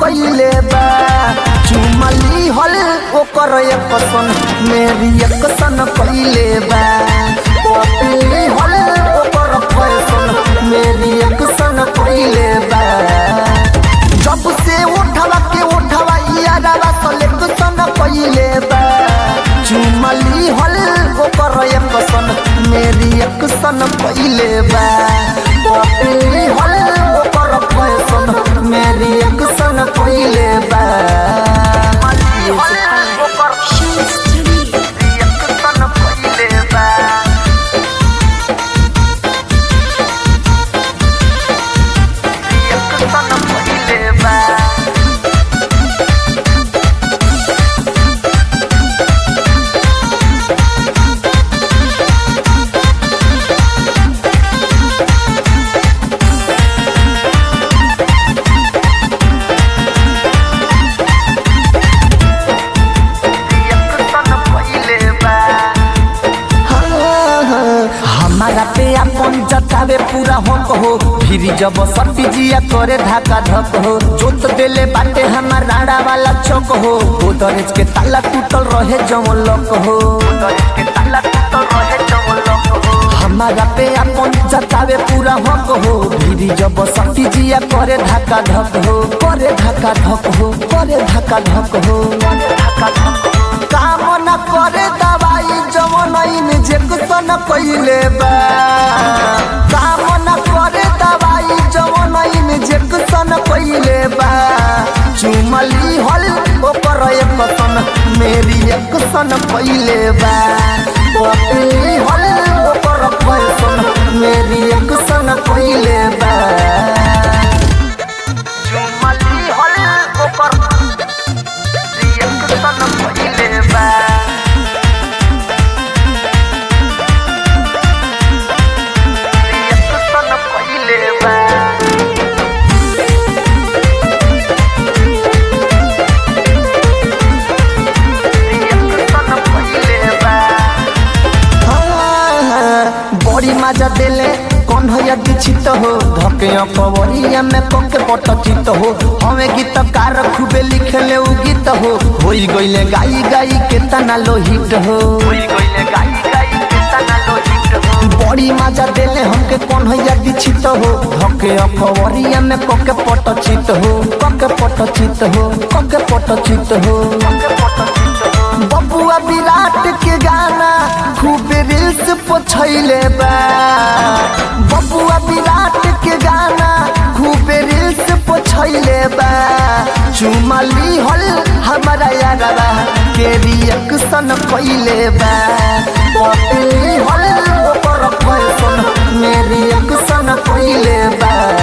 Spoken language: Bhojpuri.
कइले बा चुमली हल ओकर एक सन मेरी एक सन कइले बा पपली हल ओकर फैशन मेरी एक सन कइले बा जब से उठवा के उठवा यारा सलेक्शन कइले बा चुमली हल ओकर एक सन मेरी एक सन कइले बा पपली हल ओकर फैशन मेरी एक सन कइले बा हमारा पे अपन जतावे पूरा हक हो फिर जब सटी जिया करे धक्का धक हो जोत देले बाटे हमार राड़ा वाला चौक हो दरेज के ताला टूटल रहे जमल लक हो हमारा पे अपन जतावे पूरा हक हो फिर जब सटी जिया करे धक्का धक हो करे धक्का धक हो करे धक्का धक हो काम न करे दवाई जमनइन जेक्शन कइले बा काम न करे दवाई जमनइन जेक्शन कइले बा चुमली हल ओकर एक सन मेरी एक सन कइले बा पपली हल ओकर फैशन मेरी एक सन कइले बा चुमली हल ओकर एक सन कइले बा बड़ी मजा देले कौन है दीक्षित हो धके कवरिया में पके पटचित हो हमें गीतकार खूबे लिखले उ गीत हो होई गइले गाई गाई के तना लोहित हो बड़ी मजा देले हमके कौन है दीक्षित हो धके कवरिया में पके पटचित हो पके पटचित हो पके पटचित हो बबुआ विराट के गाना खूब रील्स पोछैले बा बबुआ विराट के गाना खूब रील्स पोछैले बा चुमली हल हमारा यारा के रिएक्शन कइले बा पपली हल ओकर फैशन मेरी एक सन कइले बा